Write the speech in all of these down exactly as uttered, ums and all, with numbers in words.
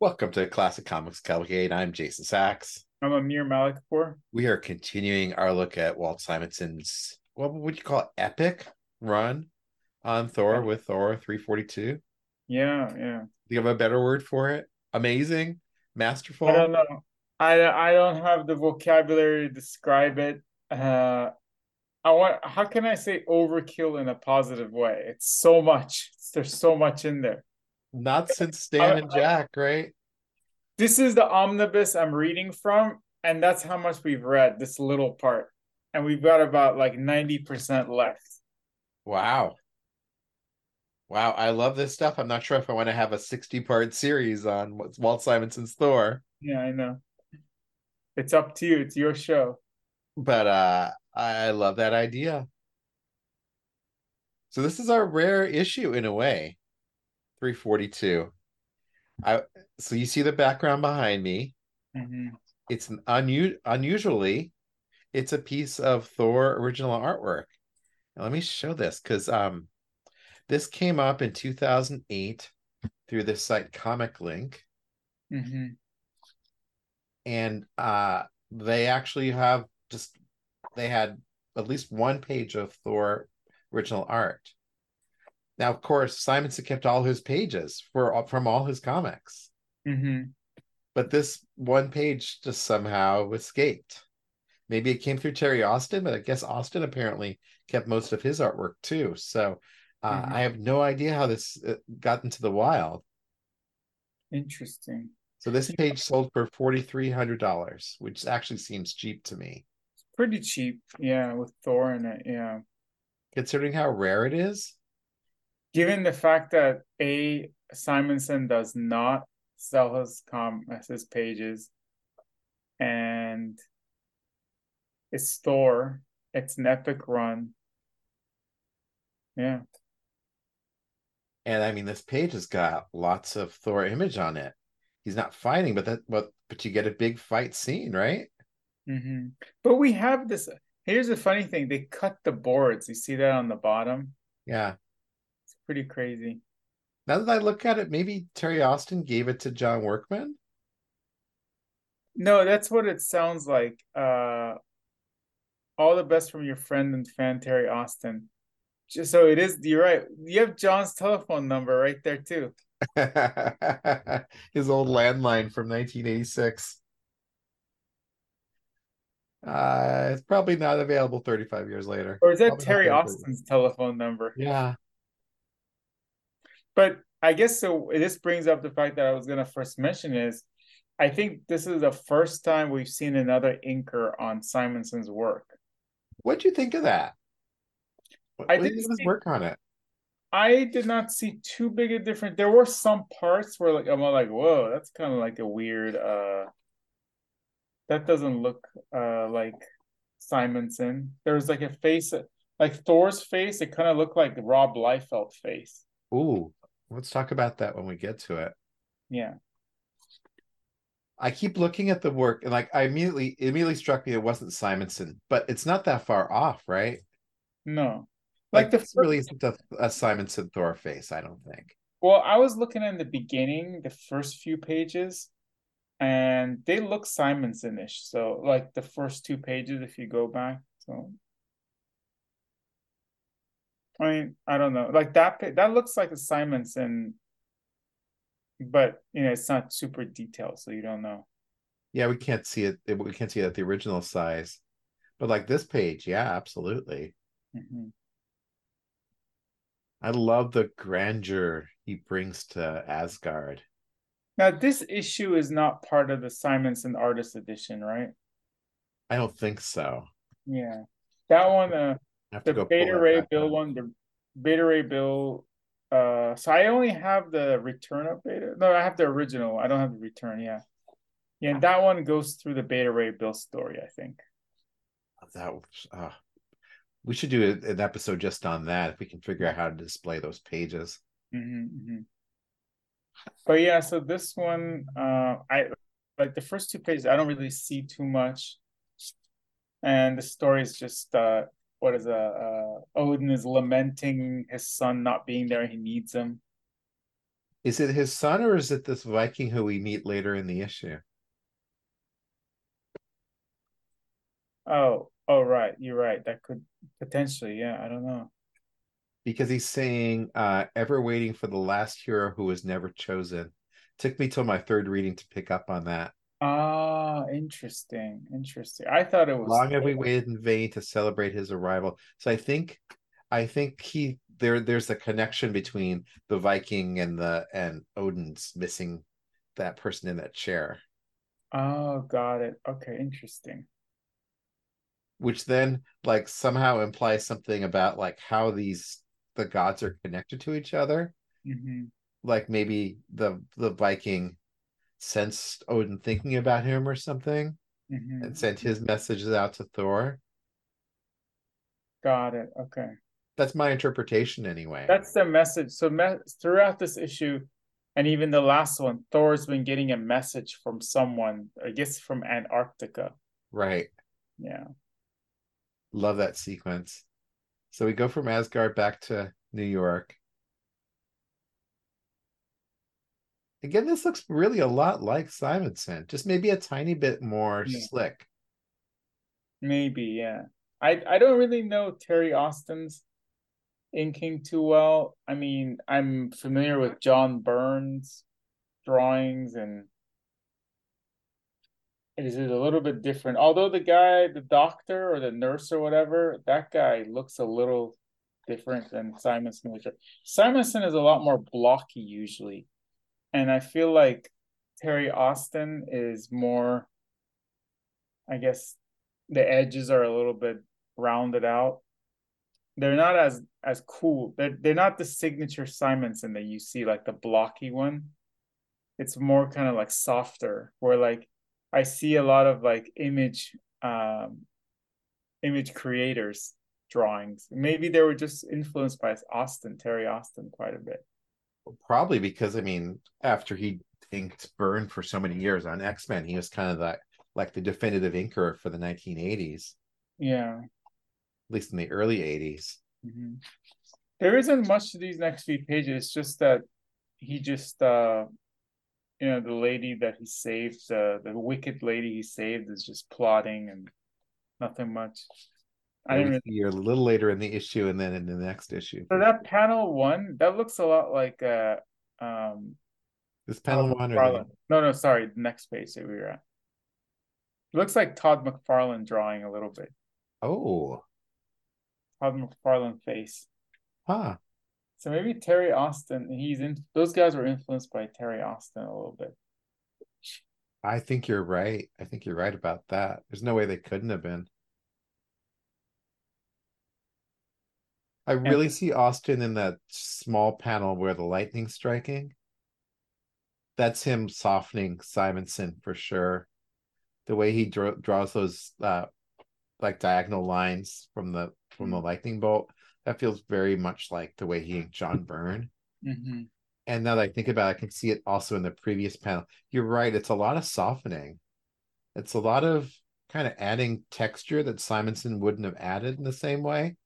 Welcome to Classic Comics Cavalcade. I'm Jason Sachs. I'm Amir Malikpour. We are continuing our look at Walt Simonson's, what would you call it, epic run on Thor Yeah, with Thor three forty-two. Do yeah, yeah. you have a better word for it? Amazing? I Masterful? don't know. I I don't have the vocabulary to describe it. Uh, I want. How can I say overkill in a positive way? It's so much. There's so much in there. Not since I, Stan and I, Jack, right? this is the omnibus I'm reading from, and that's how much we've read. This little part, and we've got about like ninety percent left. Wow. Wow, I love this stuff. I'm not sure if I want to have a sixty part series on Walt Simonson's Thor, Yeah, I know. It's up to you. It's your show. but uh I love that idea. So this is our rare issue in a way, three forty-two. I so you see the background behind me. Hmm. It's an unu- unusually, it's a piece of Thor original artwork. Now, let me show this because um this came up in two thousand eight through this site Comic Link, Hmm. and uh they actually have just they had at least one page of Thor original art. Now, of course, Simonson kept all his pages for from all his comics, Hmm. but this one page just somehow escaped. Maybe it came through Terry Austin, but I guess Austin apparently kept most of his artwork too. So uh, I Hmm. have no idea how this uh, got into the wild. Interesting. So this page sold for forty-three hundred dollars, which actually seems cheap to me, Pretty cheap, yeah, with Thor in it, yeah. considering how rare it is. Given the fact that A, Simonson does not sell his com his pages, and it's Thor, it's an epic run. Yeah. And I mean, this page has got lots of Thor image on it. He's not fighting, but that but but you get a big fight scene, right? Hmm. But we have this. Here's the funny thing, they cut the boards. You see that on the bottom? Yeah. It's pretty crazy. Now that I look at it, maybe Terry Austin gave it to John Workman. No, that's what it sounds like. Uh, all the best from your friend and fan Terry Austin. Just so it is, you're right. You have John's telephone number right there too. His old landline from nineteen eighty-six. Uh, it's probably not available thirty-five years later. Or is that Probably not Terry there for you. Austin's telephone number? Yeah. But I guess so. This brings up the fact that I was going to first mention is I think this is the first time we've seen another inker on Simonson's work. What'd you think of that? What, I what do you didn't think of his see, work on it? I did not see too big a difference. There were some parts where like I'm like, whoa, that's kind of like a weird uh that doesn't look uh like Simonson. There was like a face like Thor's face, it kind of looked like Rob Liefeld face. Ooh, let's talk about that when we get to it. Yeah. I keep looking at the work and like I immediately it immediately struck me it wasn't Simonson, but it's not that far off, right? No. Like Like the this really first isn't a, a Simonson Thor face, I don't think. Well, I was looking in the beginning, the first few pages, and they look Simonson-ish. So, like the first two pages, if you go back. So, I mean, I don't know. Like that, pa- that looks like a Simonson, but you know, it's not super detailed, so you don't know. Yeah, we can't see it. We can't see it at the original size. But like this page, yeah, absolutely. Mhm. I love the grandeur he brings to Asgard. Now, this issue is not part of the Simonson Artist Edition, right? I don't think so. Yeah, that one, uh, I have to the go pull Beta that Ray back Bill up. one, the Beta Ray Bill. Uh, so I only have the Return of Beta. No, I have the original. I don't have the Return. Yeah, yeah, and that one goes through the Beta Ray Bill story, I think. That uh, we should do an episode just on that if we can figure out how to display those pages. Hmm. Hmm. But yeah, so this one, uh, I like the first two pages. I don't really see too much, and the story is just uh, what is a uh, uh, Odin is lamenting his son not being there. He needs him. Is it his son or is it this Viking who we meet later in the issue? Oh, oh, right. You're right. That could potentially, yeah. I don't know. Because he's saying, uh, ever waiting for the last hero who was never chosen. Took me till my third reading to pick up on that. Ah, interesting. Interesting. I thought it was Long have we waited in vain to celebrate his arrival. So I think I think he there there's a connection between the Viking and the and Odin's missing that person in that chair, Oh, got it. Okay, interesting. which then like somehow implies something about like how these the gods are connected to each other. Mm-hmm. Like maybe the the Viking sensed Odin thinking about him or something and sent Mm-hmm. his messages out to Thor. Got it. Okay. That's my interpretation anyway. That's the message. So me throughout this issue, and even the last one, Thor's been getting a message from someone, I guess from Antarctica. Right. Yeah. Love that sequence. So we go from Asgard back to New York. Again, this looks really a lot like Simonson, just maybe a tiny bit more Yeah. slick. Maybe, yeah. I I don't really know Terry Austin's inking too well. I mean, I'm familiar with John Byrne's drawings, and it is a little bit different. Although the guy, the doctor or the nurse or whatever, that guy looks a little different than Simonson. Which are, Simonson is a lot more blocky usually, and I feel like Terry Austin is more. I guess the edges are a little bit rounded out. They're not as as cool. They're they're not the signature Simonson that you see, like the blocky one. It's more kind of like softer, where like I see a lot of like image um image creators drawings. Maybe they were just influenced by Austin, Terry Austin quite a bit. Probably because I mean, after he inked Byrne for so many years on X-Men, he was kind of that like the definitive inker for the nineteen eighties, Yeah. at least in the early eighties. Mhm. There isn't much to these next few pages. It's just that he just uh you know, the lady that he saved, uh, the wicked lady he saved is just plotting and nothing much. I Yeah, didn't we really. see her a little later in the issue and then in the next issue So for that sure. panel one, that looks a lot like uh um This Todd panel one or the McFarlane. No, no, sorry, the next page that we were at. It looks like Todd McFarlane drawing a little bit. oh, Todd McFarlane face. huh. So maybe Terry Austin, he's in those guys were influenced by Terry Austin a little bit. I think you're right. I think you're right about that. There's no way they couldn't have been. I And really see Austin in that small panel where the lightning's striking. That's him softening Simonson for sure. The way he draw, draws those uh, like diagonal lines from the from the lightning bolt, that feels very much like the way he inked John Byrne. mm-hmm. And now that I think about it, I can see it also in the previous panel. You're right. It's a lot of softening. It's a lot of kind of adding texture that Simonson wouldn't have added in the same way.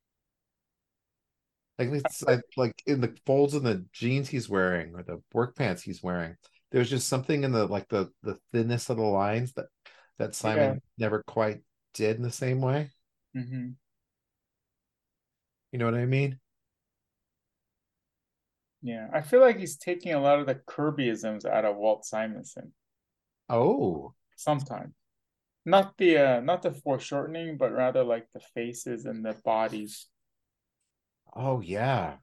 Like it's like in the folds in the jeans he's wearing or the work pants he's wearing. There's just something in the like the the thinness of the lines that that Yeah. Simon never quite did in the same way. Mm-hmm. You know what I mean? Yeah. I feel like he's taking a lot of the Kirbyisms out of Walt Simonson Oh, sometimes. Not the uh not the foreshortening, but rather like the faces and the bodies. oh yeah.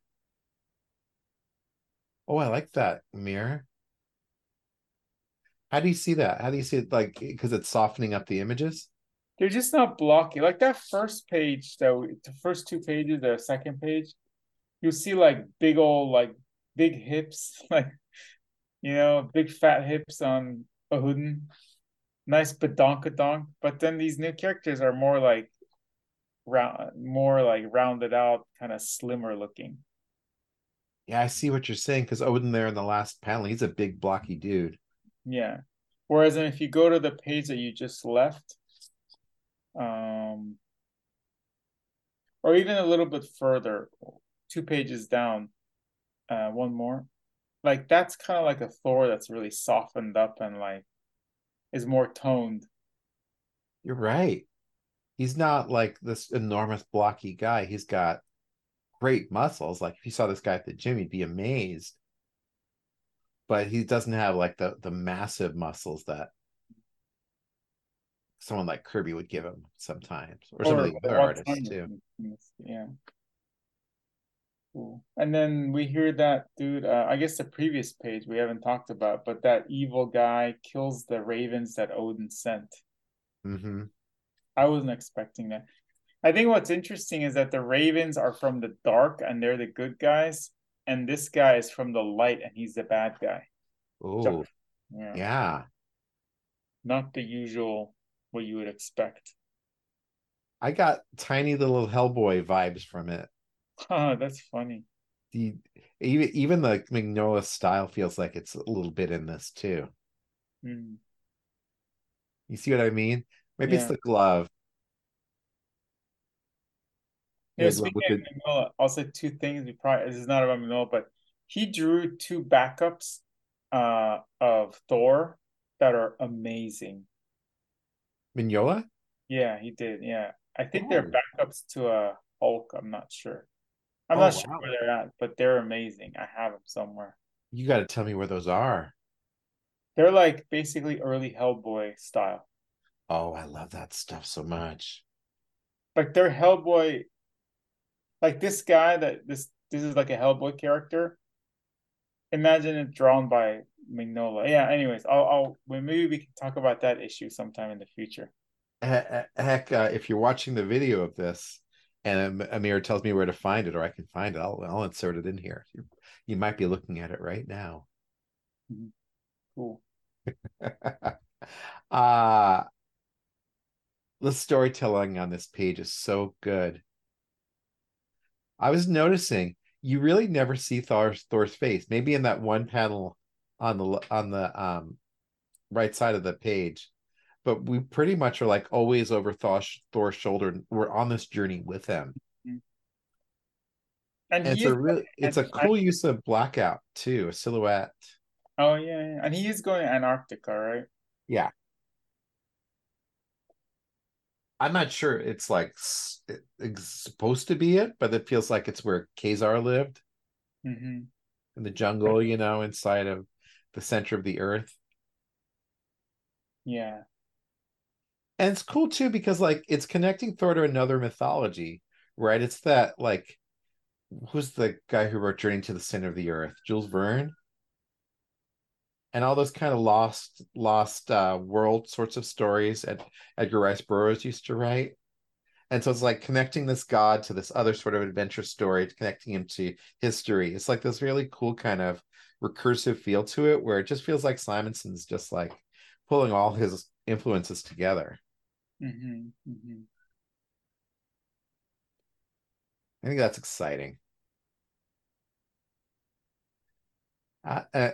Oh, I like that mirror. How do you see that? How do you see it? Like because it's softening up the images? They're just not blocky. Like that first page, though, the first two pages, the second page, you'll see like big old like big hips, like you know, big fat hips on Ahuden. Nice badonkadonk. But then these new characters are more like round more like rounded out, kind of slimmer looking. Yeah, I see what you're saying because Odin there in the last panel, he's a big blocky dude. Yeah. Whereas then if you go to the page that you just left, um, or even a little bit further, two pages down, uh, one more. like that's kind of like a Thor that's really softened up and like is more toned. You're right. He's not like this enormous blocky guy. He's got great muscles. Like if you saw this guy at the gym, you'd be amazed. But he doesn't have like the the massive muscles that someone like Kirby would give him sometimes, or some of Or the other what's artists on too. yeah. Cool. And then we hear that dude, uh, I guess the previous page we haven't talked about, but that evil guy kills the ravens that Odin sent. Mm-hmm. I wasn't expecting that. I think what's interesting is that the ravens are from the dark and they're the good guys, and this guy is from the light and he's the bad guy. Oh, Yeah, yeah. not the usual what you would expect. I got tiny little Hellboy vibes from it. That's funny. The even even the Mignola style feels like it's a little bit in this too. Mm. You see what I mean? Maybe it's Yeah. the glove. You know, The glove speaking with the of Manoa, I'll say two things. We probably this is not about Manoa, but he drew two backups uh of Thor that are amazing. Mignola. Yeah, he did. Yeah. I think they're Oh, backups to a Hulk. I'm not sure. I'm oh not sure wow! where they're at, but they're amazing. I have them somewhere. You got to tell me where those are. They're like basically early Hellboy style. Oh, I love that stuff so much. Like they're Hellboy, like this guy that this this is like a Hellboy character. Imagine it drawn by Mignola. Yeah, anyways, I'll I'll well, maybe we can talk about that issue sometime in the future. Heck, uh, if you're watching the video of this and Amir tells me where to find it, or I can find it, I'll I'll insert it in here. You, you might be looking at it right now. Mhm. Cool. uh the storytelling on this page is so good. I was noticing you really never see Thor's Thor's face. Maybe in that one panel on the on the um right side of the page, but we pretty much are like always over Thor's, Thor's shoulder. We're on this journey with him. Mhm. And And he it's a is real it's a and cool use of blackout too, a silhouette. oh yeah, yeah, and he is going to Antarctica, right? Yeah. I'm not sure it's like it's supposed to be it, but it feels like it's where Kazar lived Mm-hmm. in the jungle, you know, inside of the center of the earth. Yeah. And it's cool too because like it's connecting Thor to another mythology, right? It's that like who's the guy who wrote Journey to the Center of the Earth? Jules Verne, and all those kind of lost lost uh world sorts of stories that Edgar Rice Burroughs used to write. And so it's like connecting this god to this other sort of adventure story, connecting him to history. It's like this really cool kind of recursive feel to it where it just feels like Simonson's just like pulling all his influences together. Mm-hmm. Mm-hmm. I think that's exciting. Uh, uh,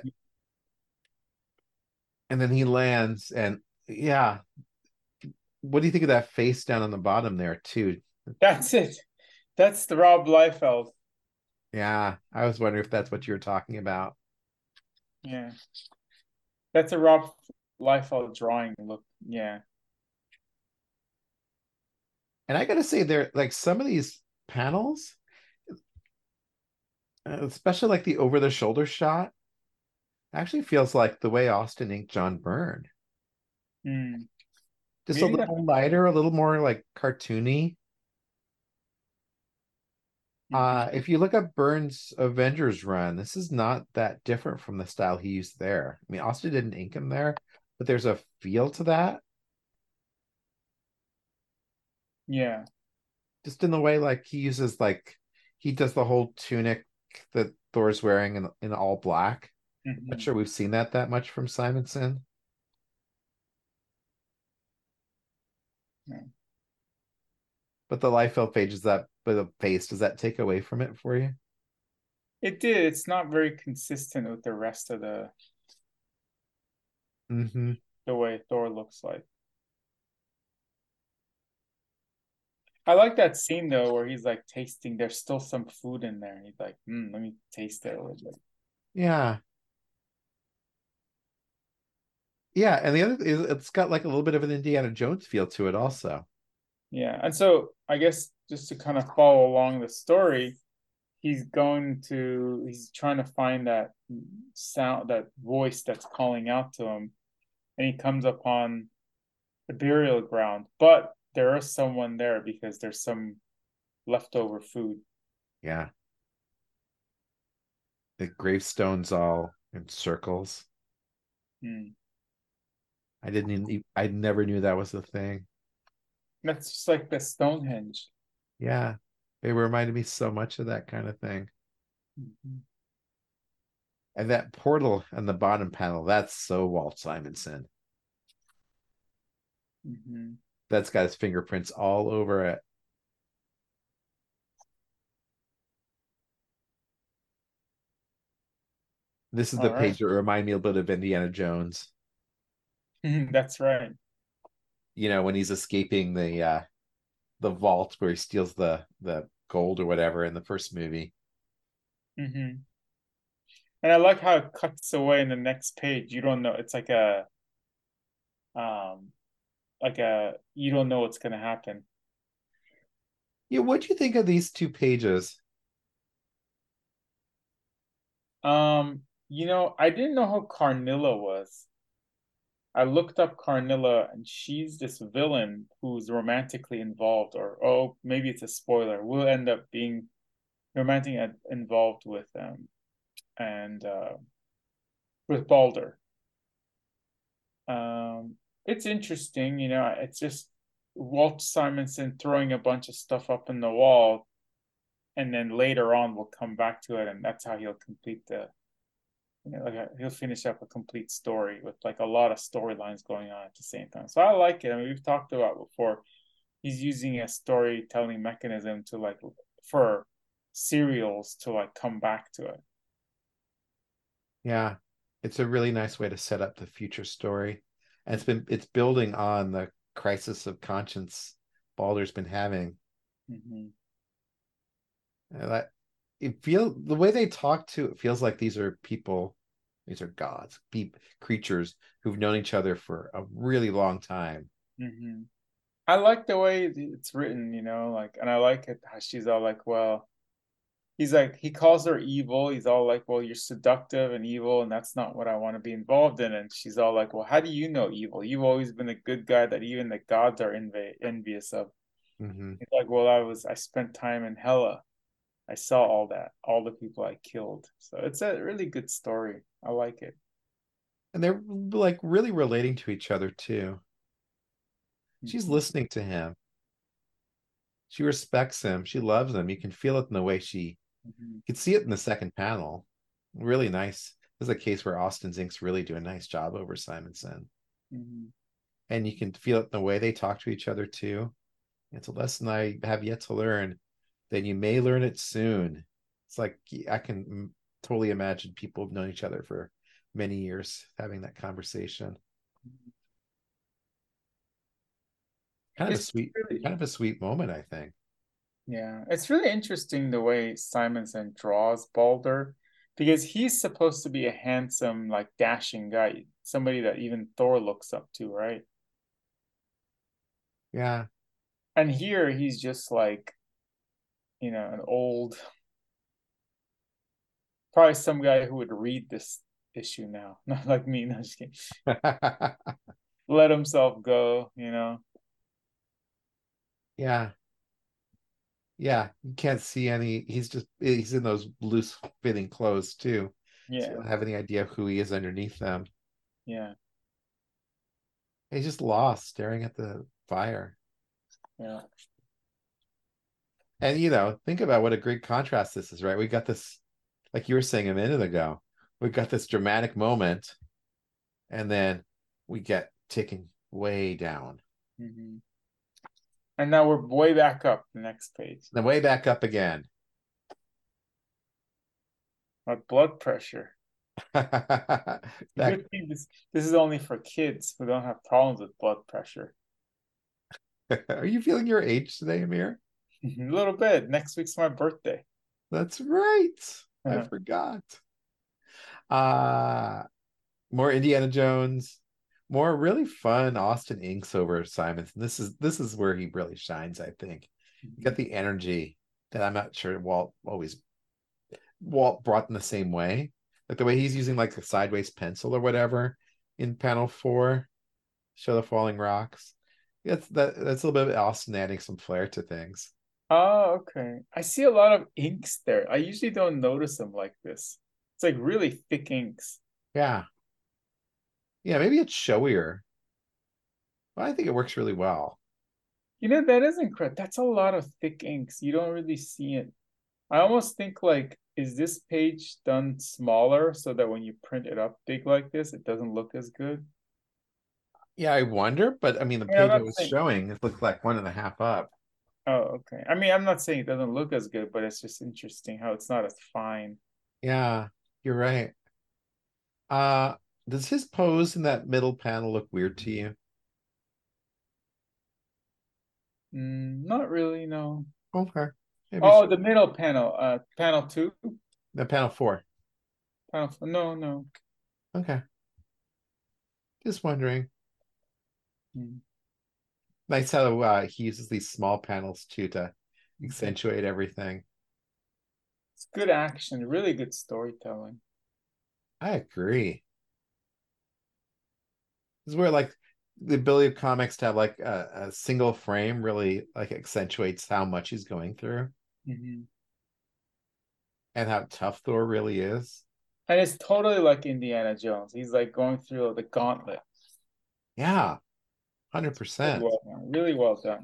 and then he lands, and yeah, what do you think of that face down on the bottom there too? That's it. That's the Rob Liefeld. Yeah, I was wondering if that's what you were talking about. Yeah. That's a Rob Liefeld drawing. Look, yeah. And I gotta say, there like some of these panels, uh, especially like the over the shoulder shot, actually feels like the way Austin inked John Byrne. Mm. Just a Maybe that. little lighter, a little more like cartoony. Mhm. Uh, if you look up Byrne's Avengers run, this is not that different from the style he used there. I mean, Austin didn't ink him there, but there's a feel to that, Yeah. just in the way like he uses like he does the whole tunic that Thor's wearing in, in all black. Not Hmm. sure we've seen that that much from Simonson. Yeah. But the Liefeld page is that, but the face, does that take away from it for you? It did. It's not very consistent with the rest of the Mm-hmm. the way Thor looks like. I like that scene though, where he's like tasting. There's still some food in there. He's like, mm, "Let me taste it a little bit." Yeah. Yeah, and the other is it's got like a little bit of an Indiana Jones feel to it also. Yeah. And so I guess just to kind of follow along the story, he's going to he's trying to find that sound, that voice that's calling out to him, and he comes upon the burial ground, but there is someone there because there's some leftover food. Yeah. The gravestones all in circles. Hmm. I didn't even, e, I never knew that was a thing. That's just like the Stonehenge. Yeah. It reminded me so much of that kind of thing. Mhm. And that portal on the bottom panel, that's so Walt Simonson. Mhm. That's got his fingerprints all over it. This is the All right. page that remind me a bit of Indiana Jones. That's right. You know, when he's escaping the uh the vault where he steals the the gold or whatever in the first movie. Hmm. And I like how it cuts away in the next page. You don't know. It's like a um like a you don't know what's gonna happen. Yeah, what do you think of these two pages? Um, you know, I didn't know who Carnilla was. I looked up Carnilla, and she's this villain who's romantically involved, or oh, maybe it's a spoiler. Will end up being romantically involved with them and uh, with Balder. Um, it's interesting, you know. It's just Walt Simonson throwing a bunch of stuff up in the wall, and then later on we'll come back to it, and that's how he'll complete the, you know, like a, he'll finish up a complete story with like a lot of storylines going on at the same time. So I like it. I mean, we've talked about before. He's using a storytelling mechanism to like for serials to like come back to it. Yeah, it's a really nice way to set up the future story. And it's been it's building on the crisis of conscience Balder's been having. Mm-hmm. And that it feel the way they talk to it feels like these are people, these are gods, peop, creatures who've known each other for a really long time. Mm-hmm. I like the way it's written, you know, like, and I like it how she's all like, well, he's like, he calls her evil. He's all like, well, you're seductive and evil, and that's not what I want to be involved in. And she's all like, well, how do you know evil? You've always been a good guy that even the gods are envy envious of. Hmm. He's like, well, I was, I spent time in Hela. I saw all that, all the people I killed. So it's a really good story. I like it. And they're like really relating to each other too. She's Mhm. listening to him. She respects him. She loves him. You can feel it in the way she Mhm. you can see it in the second panel. Really nice. This is a case where Austin's Inks really do a nice job over Simonson. Mhm. And you can feel it in the way they talk to each other too. It's a lesson I have yet to learn. Then you may learn it soon. It's like I can totally imagine people have known each other for many years having that conversation. Kind of a It's sweet, really, kind of a sweet moment, I think. yeah, it's really interesting the way Simonson draws Balder because he's supposed to be a handsome, like dashing guy, somebody that even Thor looks up to, right? Yeah. And here he's just like, you know, an old, probably some guy who would read this issue now, not like me. No, just kidding. Let himself go, you know. Yeah. Yeah. You can't see any. He's just, he's in those loose fitting clothes too. So you Yeah, don't have any idea of who he is underneath them. yeah, He's just lost staring at the fire. yeah. And you know, think about what a great contrast this is, right? We got this, like you were saying a minute ago, we got this dramatic moment, and then we get taken way down. Hmm. And now we're way back up the next page. Then way back up again. But blood pressure. The Back, good thing is this is only for kids who don't have problems with blood pressure. are you feeling your age today, Amir? A little bit. Next week's my birthday. That's right. I Uh-huh. forgot. Uh more Indiana Jones. more really fun Austin Inks over Simonson. This is this is where he really shines, I think. You got Mhm. the energy that I'm not sure Walt always Walt brought in the same way. Like the way he's using like a sideways pencil or whatever in panel four, Show the Falling Rocks. That's that that's a little bit of Austin adding some flair to things. Oh, okay. I see a lot of inks there. I usually don't notice them like this. It's like really thick inks. Yeah. Yeah, maybe it's showier. But I think it works really well. You know, that is incredible. That's a lot of thick inks. You don't really see it. I almost think like, is this page done smaller so that when you print it up big like this, it doesn't look as good? Yeah, I wonder, but I mean the I mean, I'm page I not was saying, showing, it looked like one and a half up. oh, okay. I mean, I'm not saying it doesn't look as good, but it's just interesting how it's not as fine. Yeah, you're right. Uh, does his pose in that middle panel look weird to you? Mm, not really, no. Okay. Maybe it's Oh, the middle panel, uh, panel two, the panel four. panel, f- no, no. Okay. Just wondering. Mm, Nice how uh, he uses these small panels too to mhm. accentuate everything. It's good action, really good storytelling. I agree. This is where like the ability of comics to have like a, a single frame really like accentuates how much he's going through Hmm. and how tough Thor really is. And it's totally like Indiana Jones. He's like going through the gauntlet. Yeah, Really one hundred percent. well done. Really well done.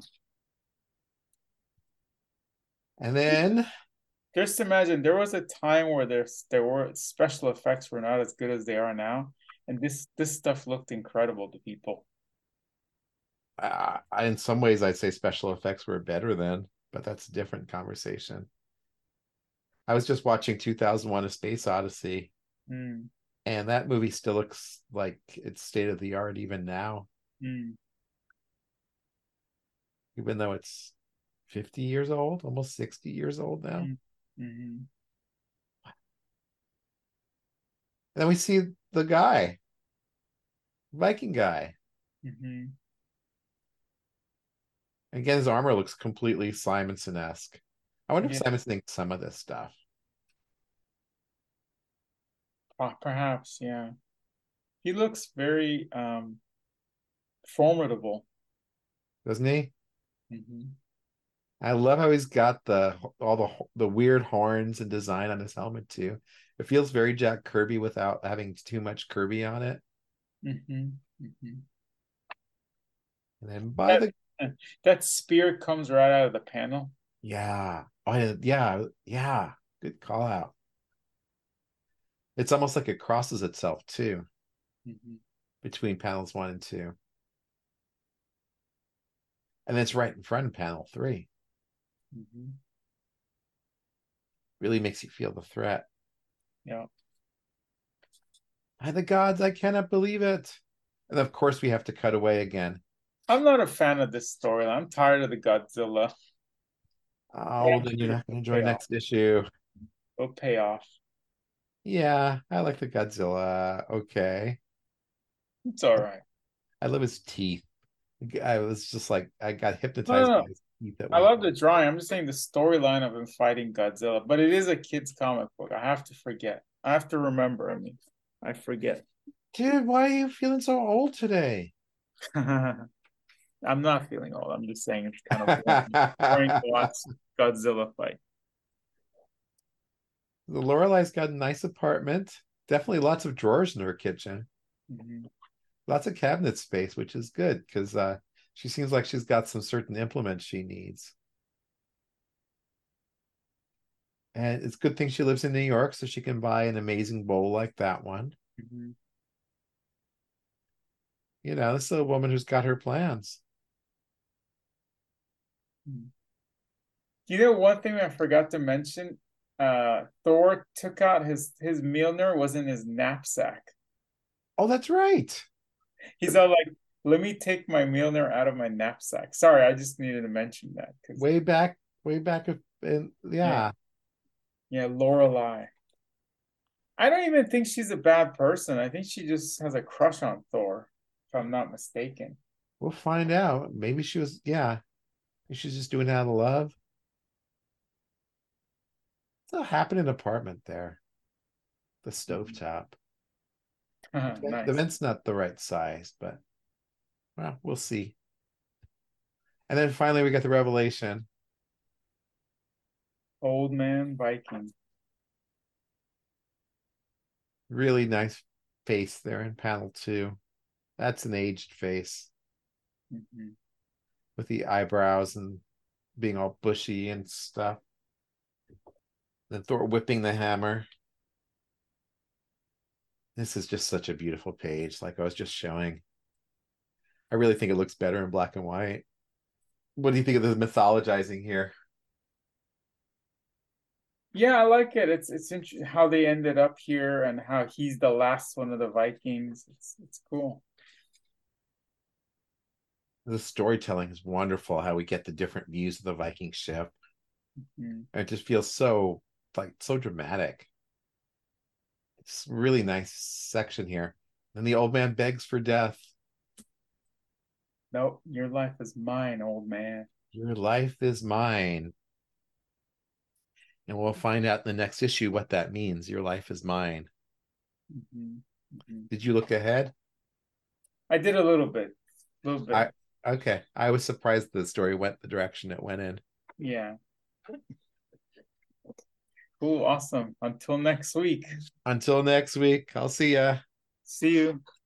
And then Just imagine there was a time where there's there were special effects were not as good as they are now, and this this stuff looked incredible to people. uh, in some ways I'd say special effects were better then, but that's a different conversation. I was just watching two thousand one: A Space Odyssey, Mm, and that movie still looks like it's state of the art even now, mm, even though it's fifty years old, almost sixty years old now. mm, mm, And then we see the guy, Viking guy. mm. Again, his armor looks completely Simonson esque. I wonder if Yeah, Simonson thinks some of this stuff, uh, perhaps. Yeah, he looks very um formidable. doesn't he? Hmm. I love how he's got the all the the weird horns and design on his helmet too. It feels very Jack Kirby without having too much Kirby on it. Hmm. Hmm. And then by That the that spear comes right out of the panel. yeah, oh yeah, yeah, yeah. Good call out. It's almost like it crosses itself too Hmm. between panels one and two, and then it's right in front of panel three. Hmm. Really makes you feel the threat. Yeah. By the gods, I cannot believe it. And of course, we have to cut away again. I'm not a fan of this storyline. I'm tired of the Godzilla. But Oh, I'm then you're sure not going it'll to enjoy pay off. next issue. It'll pay off. Yeah, I like the Godzilla. Okay. It's all right. I love his teeth. I was just like, I got No, no, hypnotized by no. his teeth at I one love the point. drawing. I'm just saying the storyline of him fighting Godzilla, but it is a kid's comic book. I have to forget. I have to remember. I mean, I forget. Dude, why are you feeling so old today? I'm not feeling old. I'm just saying it's kind of boring, boring to The watch Godzilla fight. Lorelai's got a nice apartment. Definitely lots of drawers in her kitchen. Mhm. Lots of cabinet space, which is good because uh, she seems like she's got some certain implements she needs. And it's a good thing she lives in New York so she can buy an amazing bowl like that one. Mhm. You know, this is a woman who's got her plans. Mhm. You know, one thing I forgot to mention, uh, Thor took out his his Mjolnir was in his knapsack. Oh, that's right. He's all like, "Let me take my Mjolnir out of my knapsack." Sorry, I just needed to mention that because Way back, way back in yeah, yeah. yeah, Lorelai. I don't even think she's a bad person. I think she just has a crush on Thor, I'm not mistaken. We'll find out. Maybe she was, yeah. Maybe she's just doing it out of love. It's a happening apartment there. The stovetop. The Nice. vent's not the right size, but well, we'll see. And then finally we got the revelation. Old man Viking. Really nice face there in panel two. That's an aged face Mm-hmm. with the eyebrows and being all bushy and stuff. Then Thor whipping the hammer. This is just such a beautiful page, like I was just showing. I really think it looks better in black and white. What do you think of the mythologizing here? Yeah, I like it. It's it's interesting how they ended up here and how he's the last one of the Vikings. It's it's cool. The storytelling is wonderful, how we get the different views of the Viking ship. Mm-hmm. It just feels so like so dramatic. It's a really nice section here. And the old man begs for death. Nope, your life is mine, old man. Your life is mine. And we'll find out in the next issue what that means. Your life is mine. Mm-hmm. Mm-hmm. Did you look ahead? I did a little bit, a little bit. I okay. I was surprised the story went the direction it went in. Yeah. Cool, awesome. Until next week. Until next week, I'll see ya. See you.